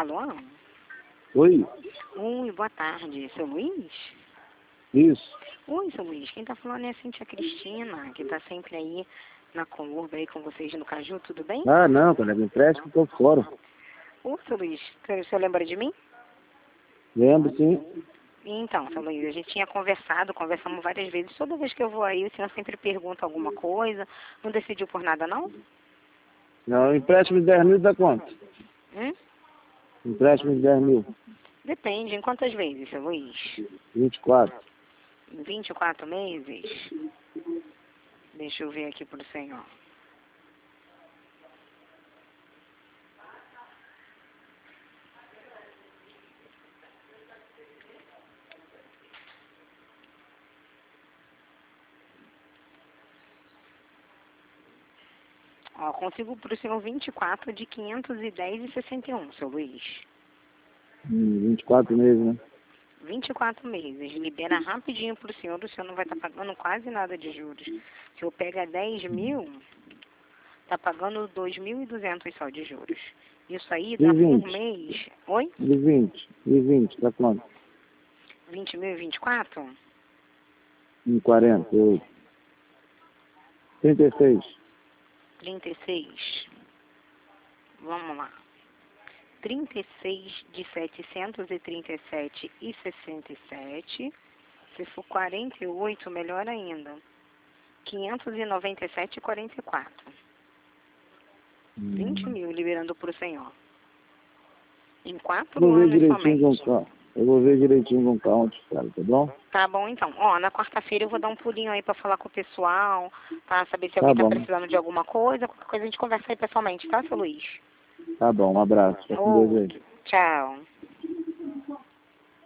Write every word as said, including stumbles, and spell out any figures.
Alô? Oi? Oi, boa tarde. Seu Luiz? Isso. Oi, seu Luiz. Quem tá falando é a Cíntia Cristina, que tá sempre aí na Colurba aí com vocês no Caju, tudo bem? Ah, não, colega, me empresta que eu tô fora. Ô, seu Luiz, o senhor lembra de mim? Lembro, sim. Então, seu Luiz, a gente tinha conversado, conversamos várias vezes. Toda vez que eu vou aí, o senhor sempre pergunta alguma coisa. Não decidiu por nada, não? Não, empréstimo de dez mil dá quanto? Hum? Empréstimo de dez mil. Depende. Em quantas vezes, seu Luiz? vinte e quatro. Em vinte e quatro meses? Deixa eu ver aqui pro senhor. Ó, consigo para o senhor vinte e quatro de quinhentos e dez e sessenta e um, seu Luiz. Hum, vinte e quatro meses, né? vinte e quatro meses. Libera rapidinho para o senhor, o senhor não vai estar pagando quase nada de juros. Se eu pega dez mil, tá pagando dois mil e duzentos só de juros. Isso aí dá E por vinte? mês. Oi? E vinte? E vinte, dá quanto? vinte mil e vinte e quatro? Em quarenta e oito. trinta e seis. trinta e seis. Vamos lá. trinta e seis de setecentos e trinta e sete e sessenta e sete. Se for quarenta e oito, melhor ainda. quinhentos e noventa e sete e quarenta e quatro. vinte mil liberando para o senhor. Em quatro Vou ver anos direitinho com somente. calma. Eu vou ver direitinho com calma, cara, tá bom? Tá bom, então. Ó, na quarta-feira eu vou dar um pulinho aí para falar com o pessoal, para saber se Tá alguém tá bom. precisando de alguma coisa. Qualquer coisa a gente conversa aí pessoalmente, tá, seu Luiz? Tá bom, um abraço. Fica com Deus aí. Outro. Tchau.